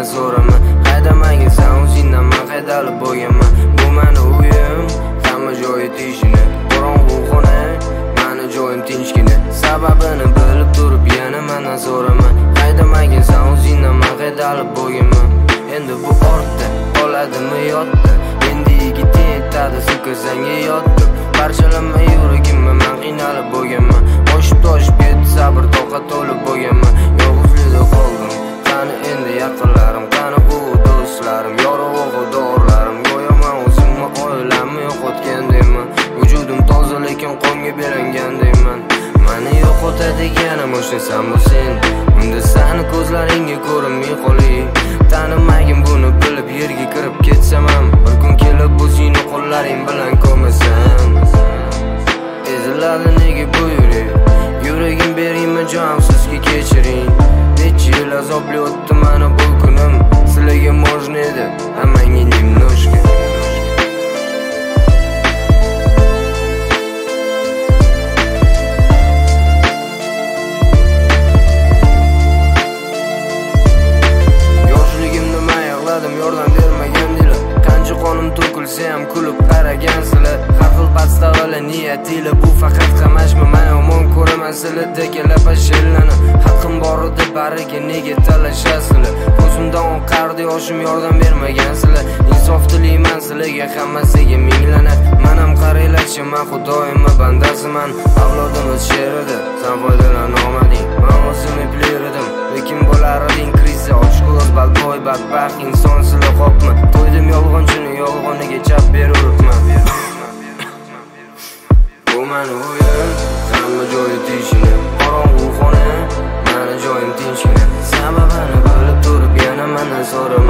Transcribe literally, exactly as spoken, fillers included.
mendan so'rama. Haydamagin san o'zingdan men haydalib bo'lganman. Bu meni uyim, hamma joyi tishini. Qorong'u xona, meni joyim tinchgina. Sababini bilib turib yana mendan so'rama. Haydamagin san o'zingdan men haydalib bo'lganman. Endi bu ortda qoladimi yodda. Endi yigit yetadi siqsanga yotdi. Parchalanma yuragimni men qiynalib bo'lganman. Oshib toshib ketdi sabr toqat to'lib bo'lganman. Yolg'izlikda qoldim. Qani endi yaqinlarim, qani bu do'stlarim, yorug'i dorilarim. Go'yo men o'zimni oilamni yo'qotgandayman. Vujudim toza lekin qonga belangandayman. Meni yo'qotadiganim o'sha san bu sen. Unda sani ko'zlaringga ko'rinmay qolay. Tanimagin buni bilib yerga kirib ketsam ham, bir kun kelib bu seni qo'llaring bilan ko'masam. Eziladi nega bu yurak? Yuragim berayman jonim sizga kechiring. Necha yil azobli o'tdi mana bu kunim. Sizlarga можно edi, hammanga немножко. Yordam bermagandilar. Qancha qonim to'kilsa ham kulib qaragansizlar. Har xil podstavali niyatila bu faqat qamashma. Men yomon ko'raman sizlarda kelib ashillani. Haqqim bor edi bariga nega talashasizlar? Ko'zimdan oqardi yoshim yordam bermagansizlar. Insof tilayman sizlarga hammasiga minglanar. Men ham qaranglarchi men xudoyimma bandasiman. Avlodimiz sherida sen foydalan olmading. Men o'zimni bilardim, lekin bo'lar eding kriza ochko'z balboy badbaxt inson sizlar qopma. To'ydim yolg'onchini yolg'oniga chap berurman. Bu meni uyim, hamma joyi tishini. Qorong'u xona, meni joyim tinchgina. Sababini bilib turib yana mendan so'rama.